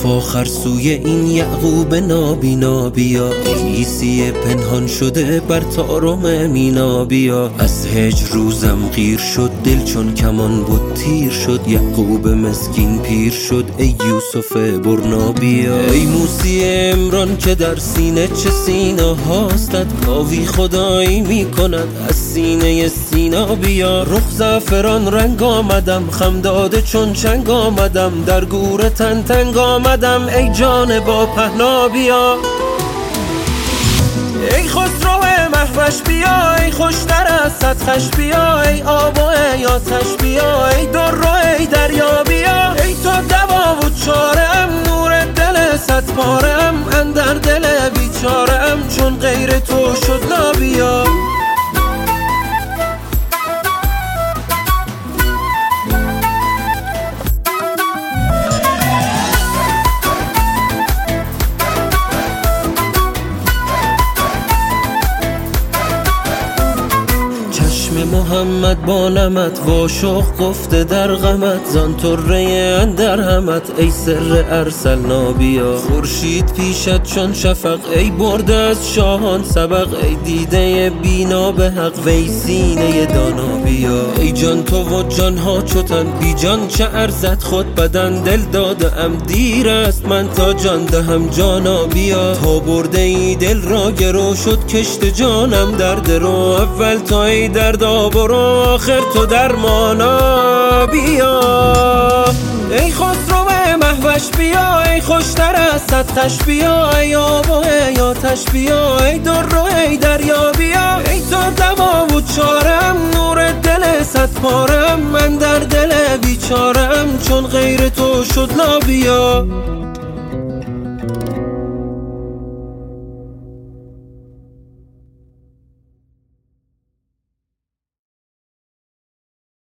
فاخر سوی این یعقوب نابینا بیا، عیسی پنهان شده بر طارم مینا بیا. از هجر روزم غیر شد، دل چون کمان بود تیر شد، یعقوب مسکین پیر شد، ای یوسف برنا بیا. ای موسی عمران که در سینه چه سینا هاستت، کاوی خدایی می کند از سینه سینا بیا. رخ زعفران رنگ آمدم، خم داده چون چنگ آمدم، در گور تن تنگ آمدم، ای جان با پهنا بیا. ای خسرو مهوش بیا، ای خوشتر از سطحش بیا، ای آب و ای آتش بیا، ای در و ای دریا بیا. ای تو دوا و چارم، نور دل صد پارم، اندر دل بیچارم، چون غیر تو شد نابیا. محمد با نمت واشخ گفته در غمت، زان طره اندر همت، ای سر ارسلنا بیا. خورشید پیشت چون شفق، ای برده از شاهان سبق، ای دیده بینا به حق، وی سینه دانا بیا. ای جان تو و جانها چوتن، بی جان چه ارزد خود بدن، دل داده ام دیر است من تا جان دهم جانا بیا. تا برده ای دل را گرو، شد کشت جانم در درو، اول تا ای درد برو، آخر تو درمانا بیا. ای خسرو مهوش بیا، ای خوشتر از سطحش بیا، ای آب و ای آتش بیا، ای در و ای دریا بیا. ای تو دوا و چارم، نور دل صد پارم، من در دل بیچارم، چون غیر تو شد لا بیا.